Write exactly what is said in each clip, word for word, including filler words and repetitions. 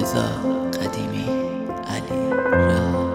رضا قدیمی، علی رها.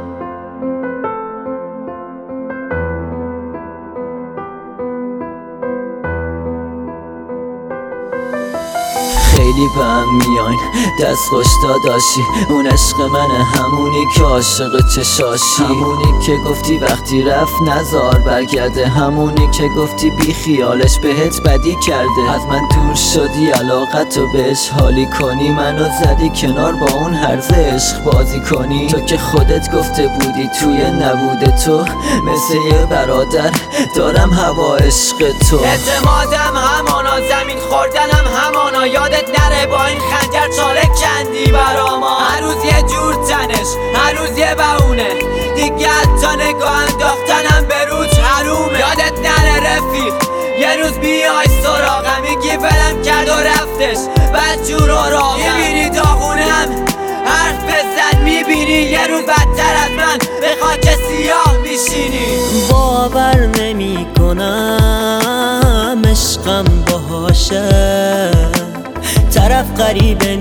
خیلی به هم میاین دست خوش داداشی، اون عشق منه، همونی که عاشق چشاشی، همونی که گفتی وقتی رفت نزار برگرده، همونی که گفتی بی خیالش بهت بدی کرده. از من دور شدی علاقتو بهش حالی کنی، منو زدی کنار با اون هرزه عشق بازی کنی. تو که خودت گفته بودی توی نبوده تو مثل یه برادر دارم هوا عشق تو. اعتمادم همانا، زمین خوردنم همانا، یادت نره با این خنجر چاله کندی براما. هر روز یه جور تنش، هر روز یه بهونه، دیگه حتی نگاه انداختنم به روت حرومه. یادت نره رفیق یه روز بیای سراغم، میگی ولم کرد و رفتش بعد جور و راغم. میبینی داغونم حرف بزن، میبینی یه روز بدتر از من به خاک سیاه میشینی. باور نمی کنم عشقم باهاشه، طرف غریبه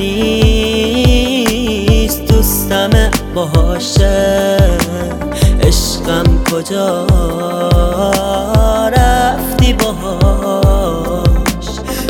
نیست دوستم باهاشه. عشقم کجا رفتی باهاش،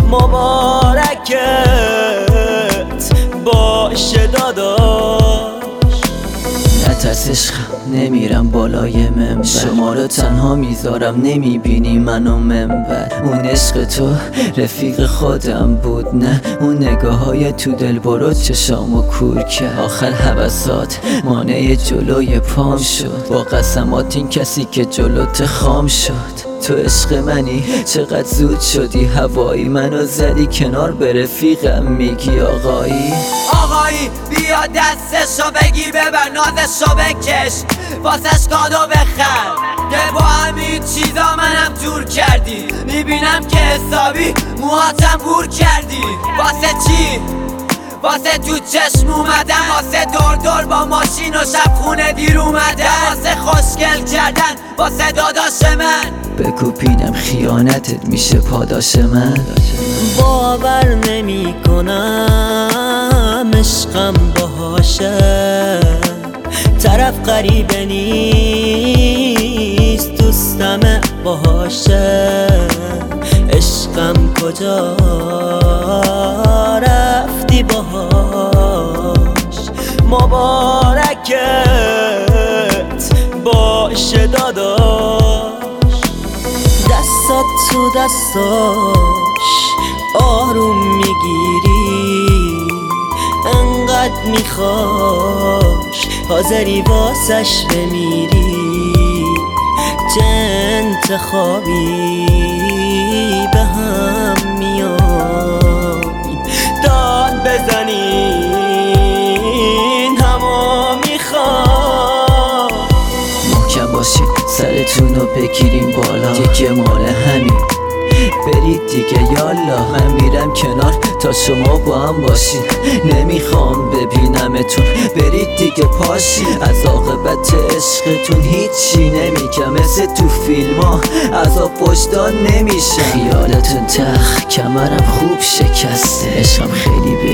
مبارکت باشه داداش. نترس عشقم نمیرم بالای منبر، شما رو تنها میذارم نمیبینی منو منبر. اون عشق تو رفیق خودم بود، نه اون نگاه های تو دل برو چشامو کور کرد. آخر حواسات مانع جلوی پام شد، با قسمات این کسی که جلوت خام شد. تو عشق منی چقدر زود شدی هوایی، منو زدی کنار به رفیقم میگی آقایی. آقایی بیا دستشو بگی ببر، نازشو بکش واسش کادو بخر، که با همین چیزا منم جور کردی. میبینم که حسابی موهاتم بور کردی. واسه چی؟ واسه تو چشم اومدم، واسه دور دور با ماشین و شب خونه دیر اومدم، واسه خوشگل کردن واسه داداش من. بگو بینم خیانتت میشه پاداش من. باور نمی کنم عشقم باهاشه، طرف غریبه نیست دوستم باهاشه. عشقم کجا رفتی باهاش، مبارکت باشه داداش. دستات تو دستاش آروم میگیری، انقدر میخواش حاضری واسش بمیری. چه انتخابی به هم میای، داد بزنین همو میخواد. محکم باشین سرتونو بگیریم بالا، دیگه مال همین برید دیگه یالا. من میرم کنار تا شما با هم باشین، نمیخوام ببینمتون برید دیگه پاشین. از عاقبت عشقتون هیچی نمیگم، مثل تو فیلم ها عذاب وجدان نمیشم. خیالتون تخ کمرم خوب شکسته، عشقم خیلی